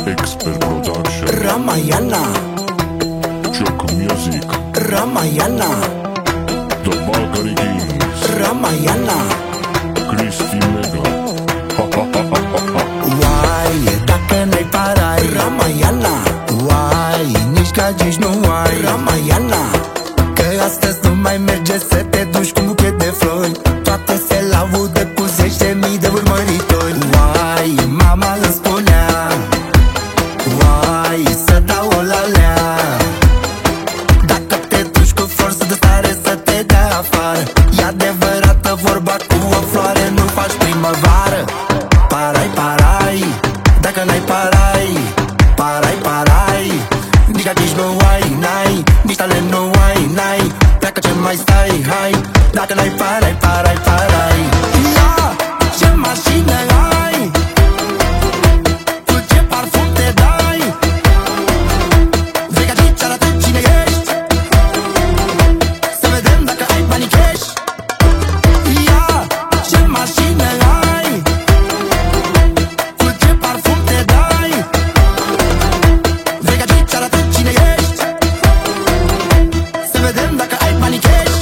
Expert Production, Ramayana, Chuck Music, Ramayana, The Bulgari Kings, Ramayana. Cristi Mega. Uai, dacă n-ai parai Ramayana, uai, nici gagici nu ai Ramayana. Că astăzi nu mai merge să te duci cu un buchet de flori. Toate se laudă cu 10.000 de urmăritori. Uai, mama îmi spunea, uai, să dau o lalea. Dacă te duci cu forță de stare să te dea afară. E adevărată vorba, cu o floare nu faci primăvară. Parai, parai, dacă n-ai parai. Parai, parai, nici gagici nu ai, n-ai. Nici talent nu ai, n-ai. Pleacă ce mai stai, hai. Dacă n-ai parai, parai, parai. Ia, ce mașină ai? Cu ce parfum te dai? Vrei gagici, arată cine ești. Să vedem dacă ai banii cash. Ia, ce mașină ai? Cu ce parfum te dai? Vrei gagici, arată cine ești. Să vedem dacă ai banii cash.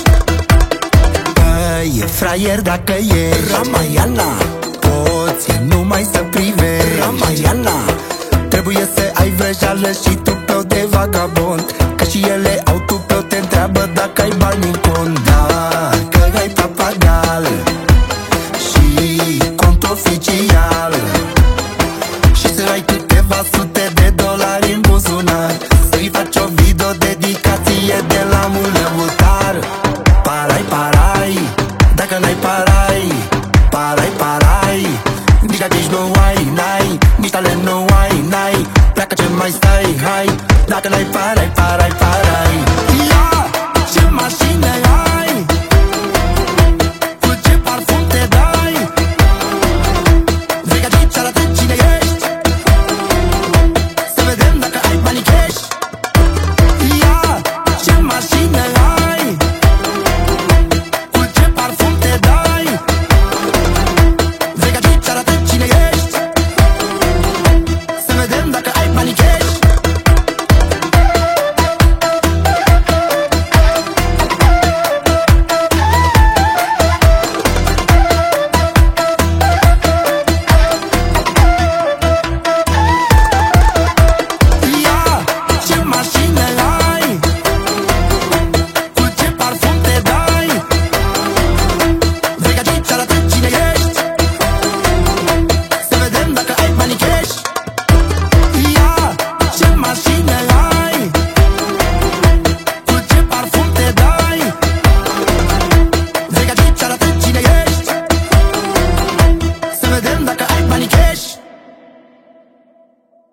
E fraier dacă ești Ramayana. Poți numai să privești Ramayana. Trebuie să ai vrăjeală și tupeu de vagabond. Că și ele au tupeu, te întreabă dacă ai bani în cont. Dacă ai papagal și cont oficial și să ai câteva sute de dolari în buzunar, să-i faci o video dedicație de la mult lăutar. Parai, parai, dacă n-ai parai. Parai, parai, nici gagici nu ai, n-ai. Nici talent nu ai, n-ai. Pleacă ce mai stai, hai. Dacă n-ai parai.